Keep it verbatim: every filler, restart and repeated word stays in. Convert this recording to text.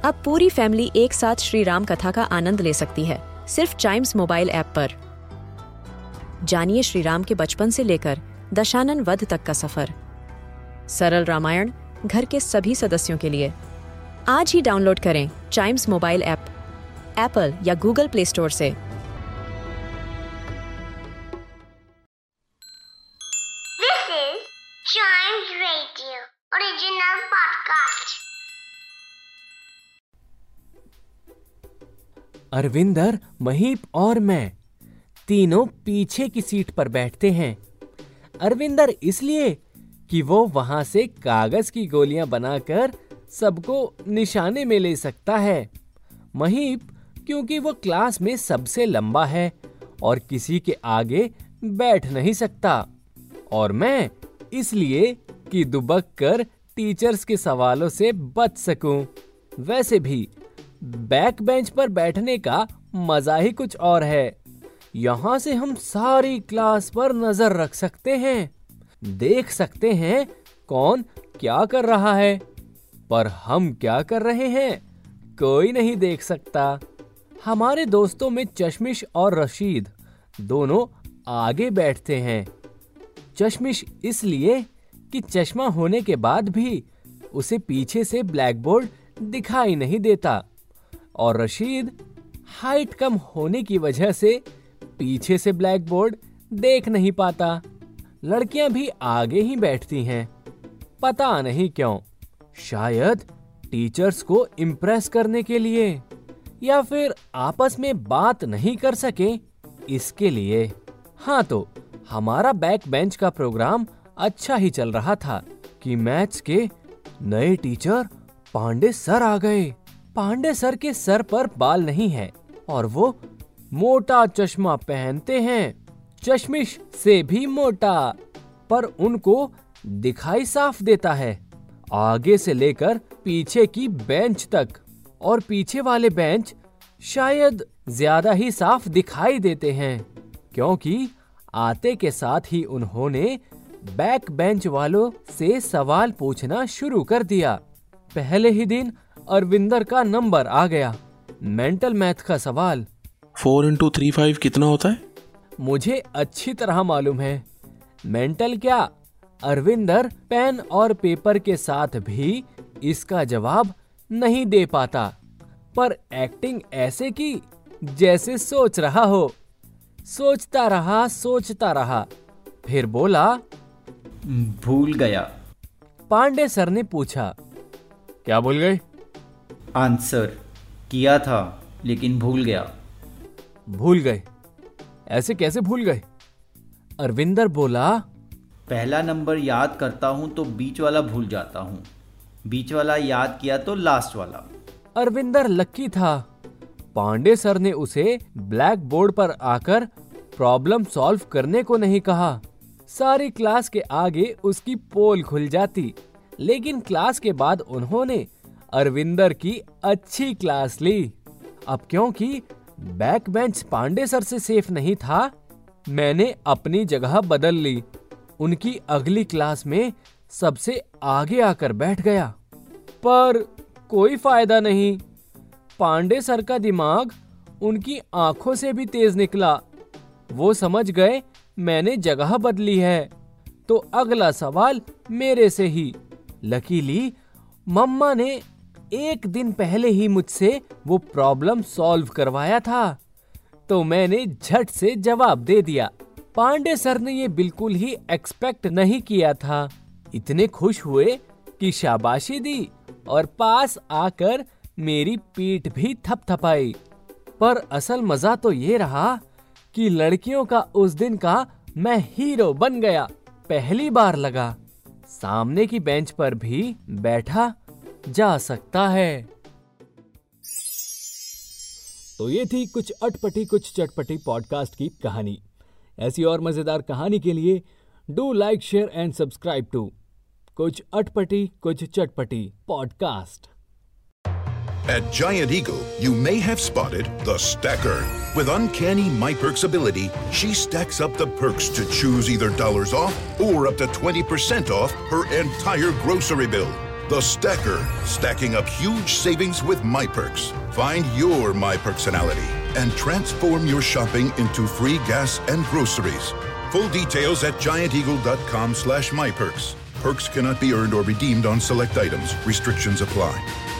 अब पूरी फैमिली एक साथ श्री राम कथा का आनंद ले सकती है सिर्फ चाइम्स मोबाइल ऐप पर। जानिए श्री राम के बचपन से लेकर दशानन वध तक का सफर। सरल रामायण घर के सभी सदस्यों के लिए। आज ही डाउनलोड करें चाइम्स मोबाइल ऐप एप्पल या गूगल प्ले स्टोर से। This is Chimes Radio original podcast. Arvinder, Mahip और मैं तीनों पीछे की सीट पर बैठते हैं। अरविंदर इसलिए कि वो वहां से कागज की गोलियां बनाकर सबको निशाने में ले सकता है। महीप क्योंकि वो क्लास में सबसे लंबा है और किसी के आगे बैठ नहीं सकता। और मैं इसलिए कि दुबक कर टीचर्स के सवालों से बच सकूं। वैसे भी बैक बेंच पर बैठने का मजा ही कुछ और है। यहाँ से हम सारी क्लास पर नजर रख सकते हैं, देख सकते हैं कौन क्या कर रहा है, पर हम क्या कर रहे हैं कोई नहीं देख सकता। हमारे दोस्तों में चश्मिश और रशीद दोनों आगे बैठते हैं। चश्मिश इसलिए कि चश्मा होने के बाद भी उसे पीछे से ब्लैक बोर्ड दिखाई नहीं देता, और रशीद हाइट कम होने की वजह से पीछे से ब्लैक बोर्ड देख नहीं पाता। लड़कियां भी आगे ही बैठती हैं, पता नहीं क्यों, शायद टीचर्स को इम्प्रेस करने के लिए या फिर आपस में बात नहीं कर सके इसके लिए। हाँ, तो हमारा बैक बेंच का प्रोग्राम अच्छा ही चल रहा था कि मैथ्स के नए टीचर पांडे सर आ गए। पांडे सर के सर पर बाल नहीं है और वो मोटा चश्मा पहनते हैं, चश्मिश से भी मोटा, पर उनको दिखाई साफ देता है आगे से लेकर पीछे की बेंच तक। और पीछे वाले बेंच शायद ज्यादा ही साफ दिखाई देते हैं क्योंकि आते के साथ ही उन्होंने बैक बेंच वालों से सवाल पूछना शुरू कर दिया। पहले ही दिन अरविंदर का नंबर आ गया। मेंटल मैथ का सवाल। फोर इंटू थ्री फाइव कितना होता है? मुझे अच्छी तरह मालूम है। मेंटल क्या, अरविंदर पेन और पेपर के साथ भी इसका जवाब नहीं दे पाता, पर एक्टिंग ऐसे की जैसे सोच रहा हो। सोचता रहा सोचता रहा, फिर बोला, भूल गया। पांडे सर ने पूछा, क्या भूल गए? आंसर किया था लेकिन भूल गया। भूल गए? ऐसे कैसे भूल गए? अरविंदर बोला, पहला नंबर याद करता हूं तो बीच वाला भूल जाता हूं, बीच वाला याद किया तो लास्ट वाला। अरविंदर लक्की था। पांडे सर ने उसे ब्लैक बोर्ड पर आकर प्रॉब्लम सॉल्व करने को नहीं कहा। सारी क्लास के आगे उसकी पोल खुल जाती, लेकिन क्लास के बाद उन्होंने अरविंदर की अच्छी क्लास ली। अब क्योंकि बैक बेंच पांडे सर से सेफ नहीं था, मैंने अपनी जगह बदल ली। उनकी अगली क्लास में सबसे आगे आकर बैठ गया, पर कोई फायदा नहीं। पांडे सर का दिमाग उनकी आंखों से भी तेज निकला। वो समझ गए मैंने जगह बदली है, तो अगला सवाल मेरे से ही। लकीली मम्मा ने एक दिन पहले ही मुझसे वो प्रॉब्लम सॉल्व करवाया था, तो मैंने झट से जवाब दे दिया। पांडे सर ने ये बिल्कुल ही एक्सपेक्ट नहीं किया था। इतने खुश हुए कि शाबाशी दी और पास आकर मेरी पीठ भी थपथपाई। पर असल मजा तो ये रहा कि लड़कियों का उस दिन का मैं हीरो बन गया। पहली बार लगा सामने की बेंच पर भी बैठा जा सकता है। तो ये थी कुछ अटपटी कुछ चटपटी पॉडकास्ट की कहानी। ऐसी और मजेदार कहानी के लिए do like share and subscribe to कुछ अटपटी कुछ चटपटी podcast. At Giant Eagle, you may have spotted the Stacker. With uncanny My Perks ability, she stacks up the perks to choose either dollars off or up to twenty percent off her entire grocery bill. The Stacker, stacking up huge savings with MyPerks. Find your My Personality and transform your shopping into free gas and groceries. Full details at giant eagle dot com slash myperks. Perks cannot be earned or redeemed on select items. Restrictions apply.